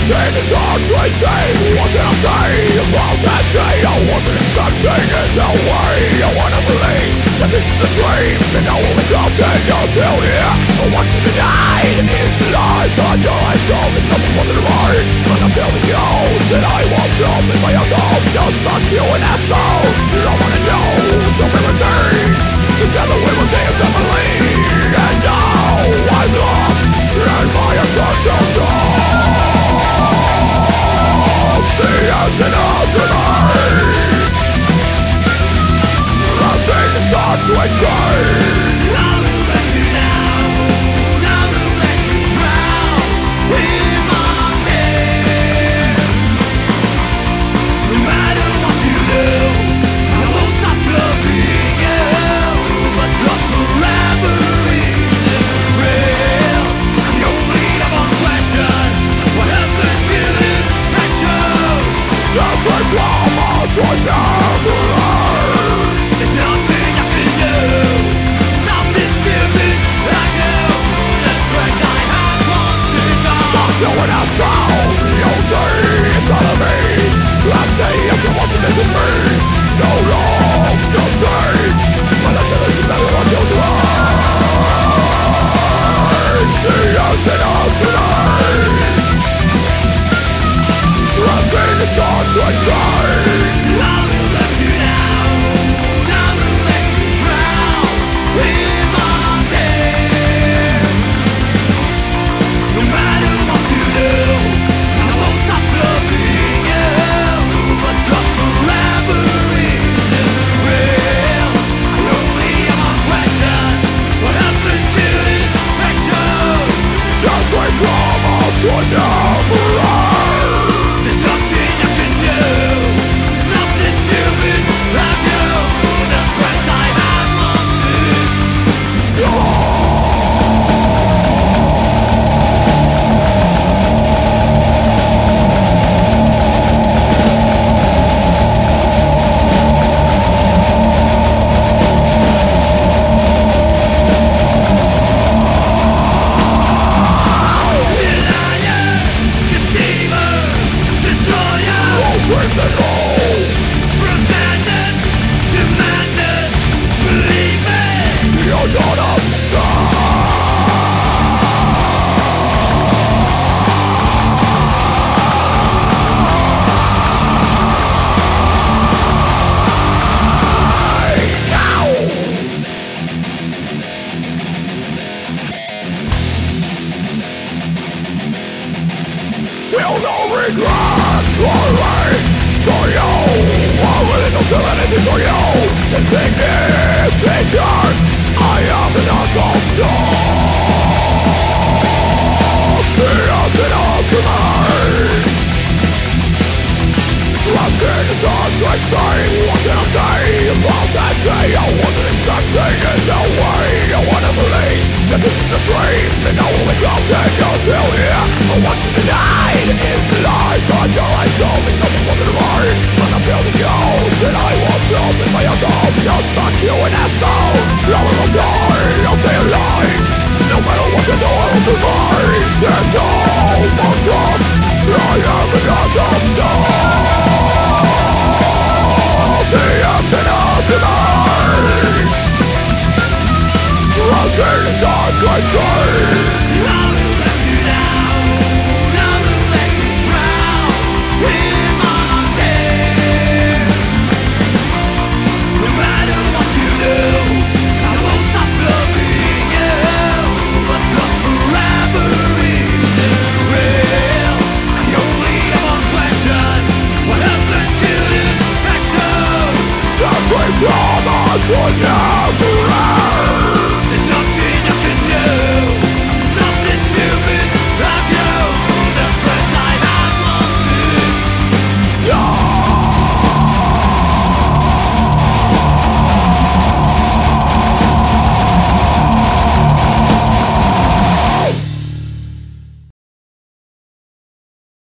It's hard to say, what can I say about that day? I wasn't expecting it that way. I wanna believe that this is a dream, and I will continue till here. I want you to die in life, but your eyes only nothing more than a mind. But I'm telling you that I won't stop in my own home. Just fuck you and asshole. You don't wanna know, so everything. Together we will dance and believe. And now I'm lost in my eternal soul. The end of the night. Nothing is hard to explain. Now who lets you down? Now who lets you drown in my tears? No matter what you do, I won't stop loving you. But love forever isn't real. The only one question: what happened to the pressure? That's why drama should never end. There's nothing I can do to stop this stupid cycle. The strength I had once is gone. Stop doing that sound. You see it's all of me. Last day after watching this in me. No love, no change. But I feel it's better on your life. The end of the night. Nothing is hard to explain. Now who lets you down? Now who lets you drown in my tears? No matter what you do, I won't stop loving you. But love forever isn't real. I only have one question: what happened to the pressure? That's why drama should never end. There's nothing I can do to stop this stupid cycle. The strength I had once is feel no regrets or rage for you. I really don't feel anything for you. Insignificant, I am an awesome dog. The end of the night. Nothing is hard to explain. What can I say about that day? I wasn't expecting it that way. I wanna believe that this is a dream, and I will continue till here. I want you to die in life, but your eyes only nothing more than a mind.